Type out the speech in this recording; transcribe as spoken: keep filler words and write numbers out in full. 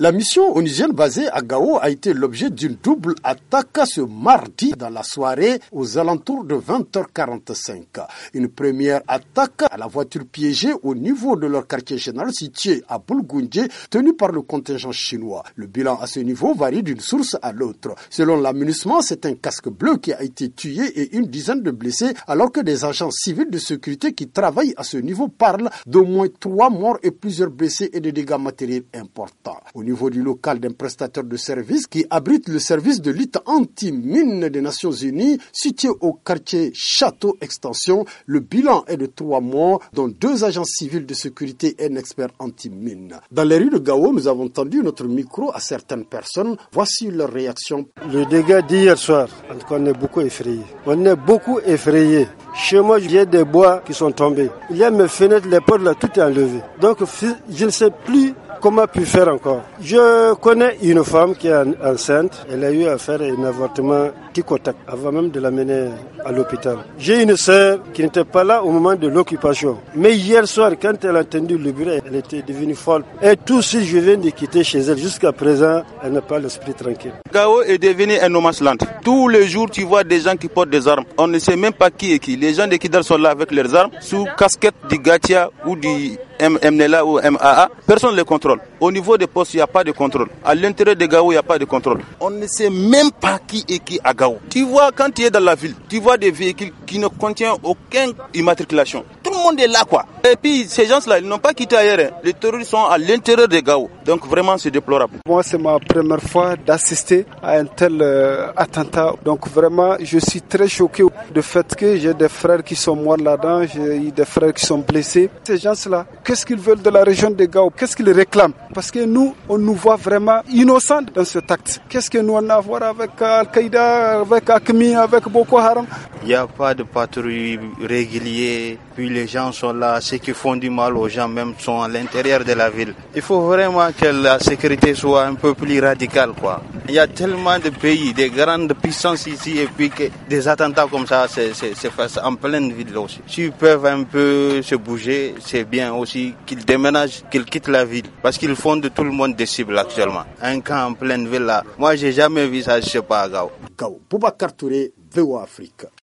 La mission onusienne basée à Gao a été l'objet d'une double attaque ce mardi dans la soirée aux alentours de vingt heures quarante-cinq. Une première attaque à la voiture piégée au niveau de leur quartier général situé à Bulgundje, tenu par le contingent chinois. Le bilan à ce niveau varie d'une source à l'autre. Selon l'amunissement, c'est un casque bleu qui a été tué et une dizaine de blessés, alors que des agents civils de sécurité qui travaillent à ce niveau parlent d'au moins trois morts et plusieurs blessés et de dégâts matériels importants. Au niveau du local d'un prestataire de services qui abrite le service de lutte anti-mine des Nations Unies, situé au quartier Château Extension, le bilan est de trois morts, dont deux agents civils de sécurité et un expert anti-mine. Dans les rues de Gao, nous avons tendu notre micro à certaines personnes. Voici leur réaction. Le dégât d'hier soir, en tout cas, on est beaucoup effrayés. On est beaucoup effrayés. Chez moi, il y a des bois qui sont tombés. Il y a mes fenêtres, les portes là, tout est enlevé. Donc, je ne sais plus comment puis faire encore. Je connais une femme qui est enceinte. Elle a eu à faire un avortement tic-au-tac avant même de l'amener à l'hôpital. J'ai une sœur qui n'était pas là au moment de l'occupation. Mais hier soir, quand elle a entendu le bruit, elle était devenue folle. Et tout de suite, je viens de quitter chez elle. Jusqu'à présent, elle n'a pas l'esprit tranquille. Gao est devenu un no man's land. Tous les jours, tu vois des gens qui portent des armes. On ne sait même pas qui est qui. Les gens de Kidal sont là avec leurs armes, sous casquette du Gatia ou du M N L A ou M A A. Personne ne les contrôle. Au niveau des postes, il n'y a pas de contrôle. À l'intérieur de Gao, il n'y a pas de contrôle. On ne sait même pas qui est qui à Gao. Tu vois, quand tu es dans la ville, tu vois des véhicules qui ne contiennent aucune immatriculation. Tout le monde est là, quoi. Et puis, ces gens-là, ils n'ont pas quitté ailleurs. Les terroristes sont à l'intérieur de Gao. Donc, vraiment, c'est déplorable. Moi, c'est ma première fois d'assister à un tel euh, attentat. Donc, vraiment, je suis très choqué du fait que j'ai des frères qui sont morts là-dedans. J'ai eu des frères qui sont blessés. Ces gens-là, qu'est-ce qu'ils veulent de la région de Gao? Qu'est-ce qu'ils réclament? Parce que nous, on nous voit vraiment innocents dans cet acte. Qu'est-ce que nous on a à voir avec Al-Qaïda, avec Akmi, avec Boko Haram? Il n'y a pas de patrouille régulière. Puis les gens sont là. Ceux qui font du mal aux gens même sont à l'intérieur de la ville. Il faut vraiment que la sécurité soit un peu plus radicale, quoi. Il y a tellement de pays, des grandes puissances ici, et puis que des attentats comme ça, c'est, c'est, c'est fait en pleine ville aussi. S'ils peuvent un peu se bouger, c'est bien aussi qu'ils déménagent, qu'ils quittent la ville. Parce qu'ils font de tout le monde des cibles actuellement. Un camp en pleine ville là. Moi, j'ai jamais vu ça, je sais pas, à Gao. Gao, Boubacar Touré, V O A Afrique.